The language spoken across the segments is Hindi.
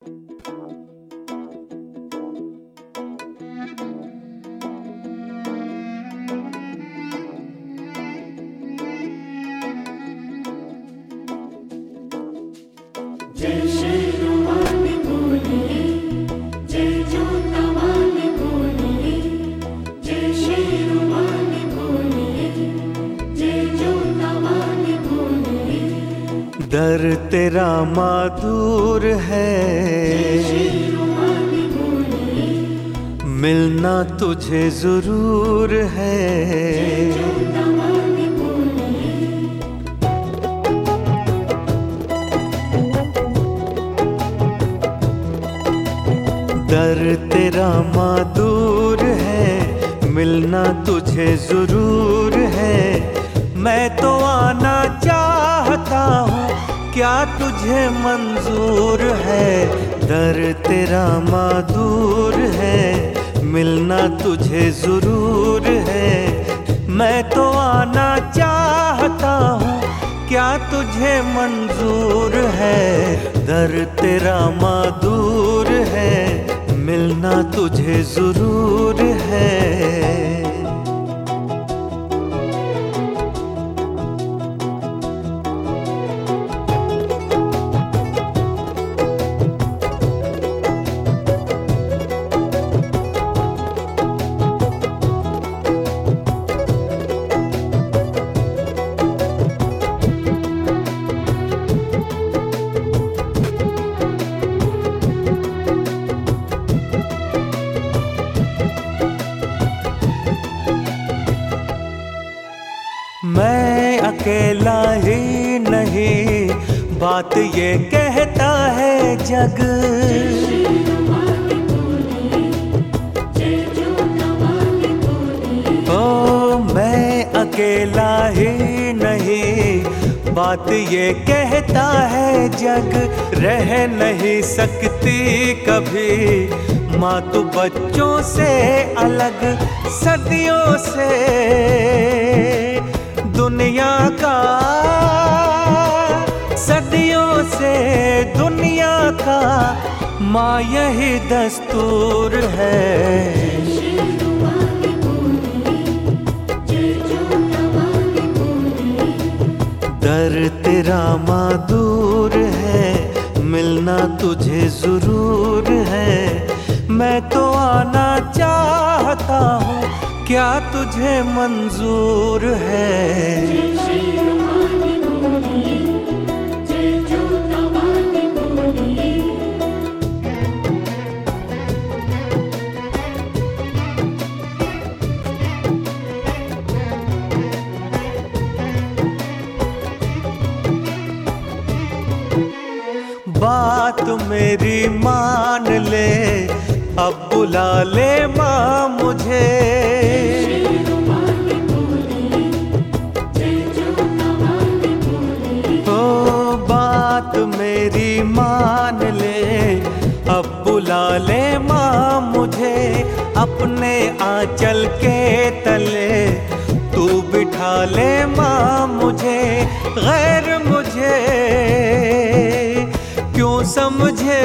जय शेरों वाली बोलिए, जय जोता वाली बोलिए, जय शेरों वाली बोलिए, जय जोता वाली बोलिए। दर तेरा माधुर है, जय शेरों वाली बोलिए, मिलना तुझे जरूर है। जय जोता वाली बोलिए। दर तेरा माधुर है, मिलना तुझे जरूर है। मैं तो आना चाहता हूँ, क्या तुझे मंजूर है? दर तेरा माधुर है, मिलना तुझे जरूर है। मैं तो आना चाहता हूँ, क्या तुझे मंजूर है? दर तेरा माधुर है, मिलना तुझे जरूर है। मैं अकेला ही नहीं, बात ये कहता है जग। ओ मैं अकेला ही नहीं, बात ये कहता है जग। रह नहीं सकती कभी माँ तू बच्चों से अलग। सदियों से दुनिया का, सदियों से दुनिया का माँ यही दस्तूर है। दर तेरा माधुर है, मिलना तुझे जरूर है। मैं तो आना चाहता हूँ, क्या तुझे मंजूर है? बात मेरी मान ले, अब बुला ले माँ मुझे। ओ बात मेरी मान ले, अब बुला ले माँ मुझे। अपने आंचल के तले तू बिठा ले माँ मुझे। गैर मुझे क्यों समझे,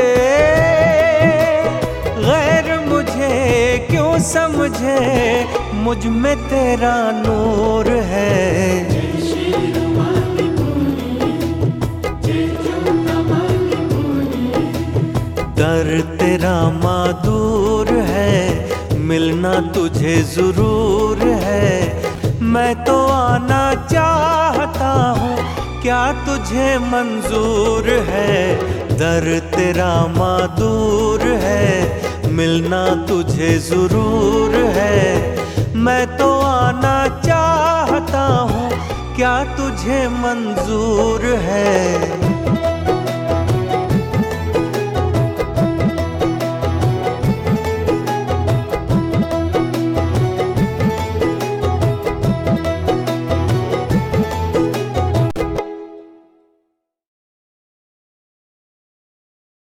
गैर मुझे क्यों समझे, मुझ में तेरा नूर है। दर तेरा माधुर है, मिलना तुझे जरूर है। मैं तो आना चाहता हूँ, क्या तुझे मंजूर है? दर तेरा माधुर है, मिलना तुझे जरूर है। मैं तो आना चाहता हूँ, क्या तुझे मंजूर है?